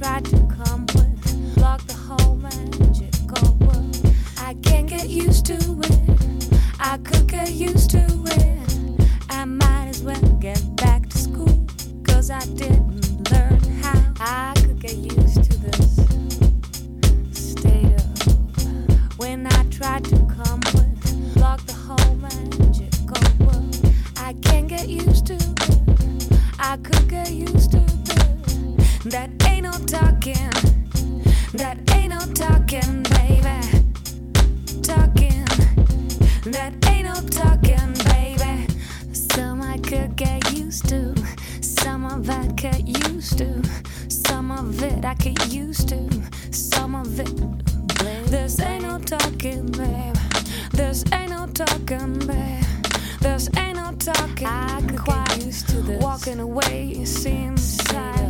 tried to come with, block the whole magical world. I can't get used to it. I could get used to it. I might as well get back to school, 'cause I didn't learn how. I could get used to this state of when I tried to come with, block the whole magical world. I can't get used to it. I could get used to it. That ain't no talking. That ain't no talking, baby. Talking. That ain't no talking, baby. Some I could get used to. Some of I get used to. Some of it I get used to. Some of it. This ain't no talking, babe. This ain't no talking, babe. This ain't no talking. I could get used to this. Walking away seems tired.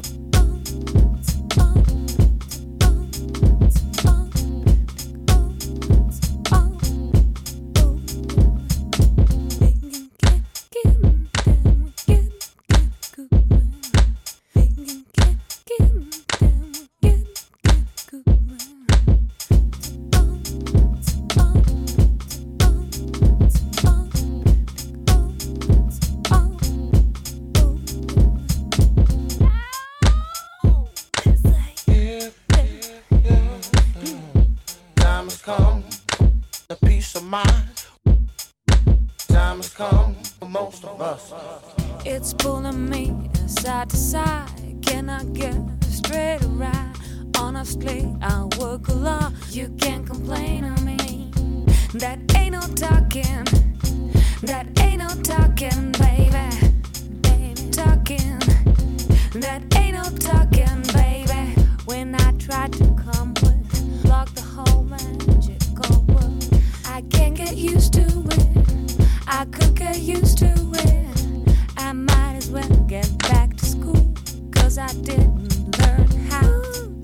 Come, the peace of mind. Time has come for most of us. It's pulling me side to side. Can I get straight or right? Honestly, I work a lot. You can't complain on me. That ain't no talking. That ain't no talking, baby. Talking. That ain't no talking, baby. When I tried to come with, block the whole magical world. I can't get used to it. I could get used to it. I might as well get back to school, 'cause I didn't learn how.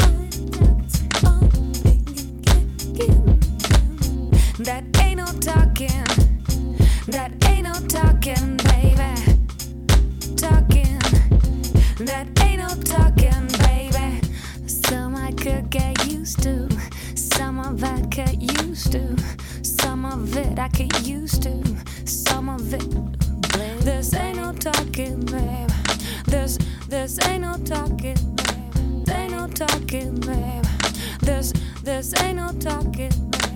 That ain't no talking. That ain't no talking, baby. Talking. That ain't no talking, baby. Some I could get used to. Some of I get used to. Some of it I get used to. Some of it. This ain't no talking, babe. This ain't no talking, babe. Ain't no talking, babe. This ain't no talking, babe.